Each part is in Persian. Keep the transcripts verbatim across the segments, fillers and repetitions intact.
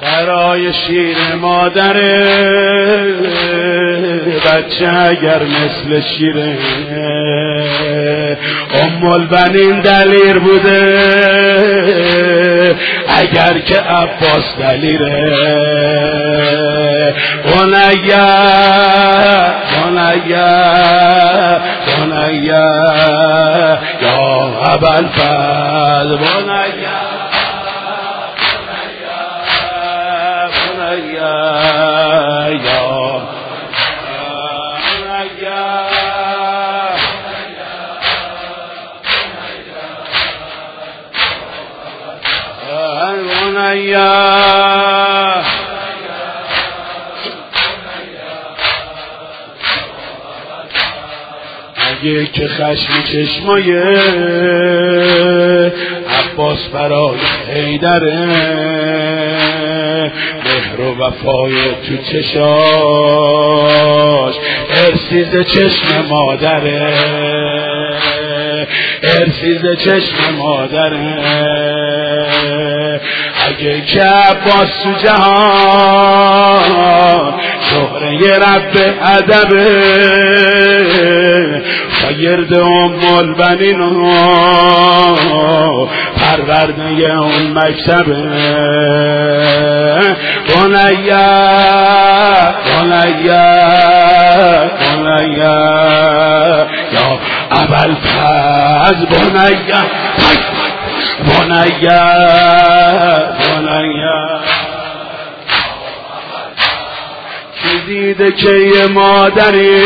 برای شیر مادره بچه اگر مثل شیره ام البنین دلیر بوده اگر که عباس دلیره بنیا بنیا بنیا یا ابوالفضل بنیا اگه که خشم چشمای عباس برای حیدره مهر و وفای تو چشاش ارسیز چشم مادره ارسیز چشم مادره اگه که عباس تو جهان شهره رب ادبه شاگرد ام البنین و پرورده اون مکتبه بنیا بنیا بنیا یا ابوالفضل بنیا بنیا بنیا کی دیده که یه مادری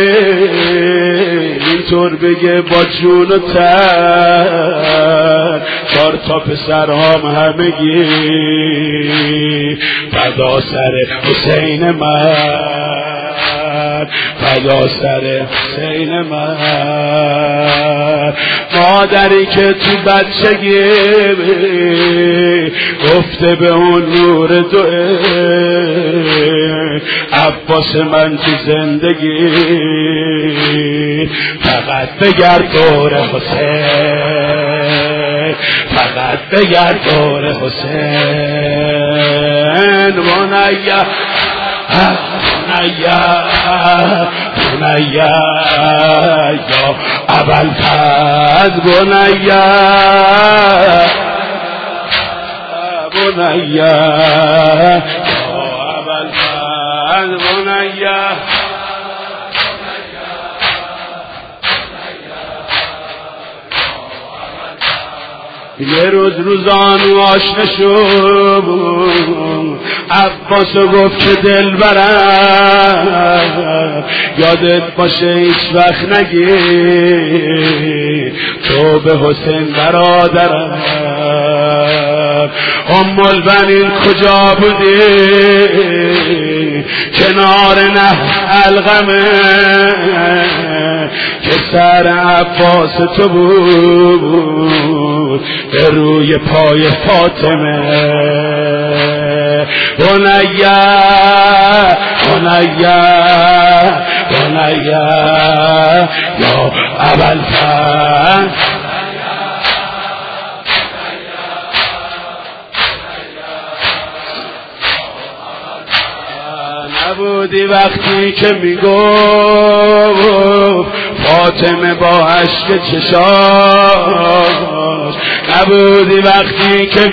اینطور بگه با جون و تن چار تا پسرهام همگی فدا سر حسین من فدا سر حسین من مادری که تو بچگی گفته به اون نور دوه عباس من تو زندگی فقط بگرد دور حسین فقط بگرد دور حسین بنیا بنیا بنیا یا ابوالفضل بنیا بنیا یا ابوالفضل بنیا یه روز روزانو آشنا شد عباسو گفت که دل برم یادت باشه هیچ وقت نگی تو به حسین برادرم ام البنین کجا بودی کنار نه الغمه که سر عباس تو بود به روی پای فاطمه بنیا بنیا بنیا یا ابوالفضل نبودی وقتی که میگفت فاطمه با عشق چشاش نبودی وقتی که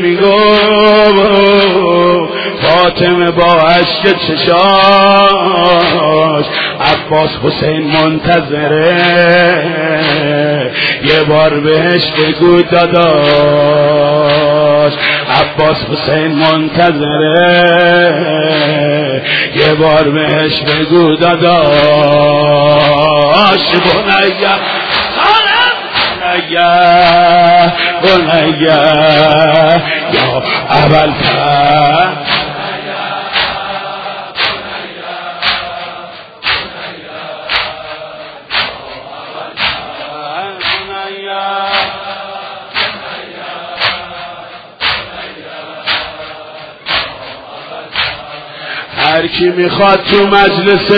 میگفت فاطمه با عشق چشاش عباس حسین منتظره یه بار بهش بگو داداش عباس حسین منتظره یه بار بهش بگو داداش بنیا بنیا بنیا یا ابوالفضل هر کی میخواد تو مجلس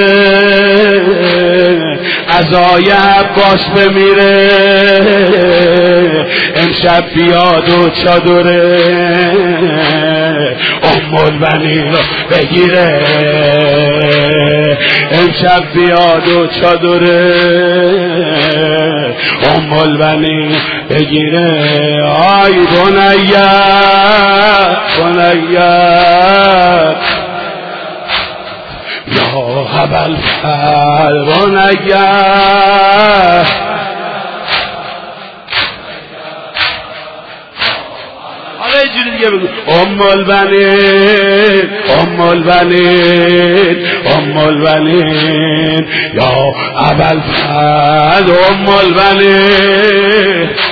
عزای عباس بمیره امشب بیاد و چادره ام البنین رو بگیره امشب بیاد و چادره ام البنین بگیره آی بنیت بنیت یا هبل فر بنیت آره جوری دیگه بگو ام البنین ام البنین ام البنین یا هبل فر ام البنین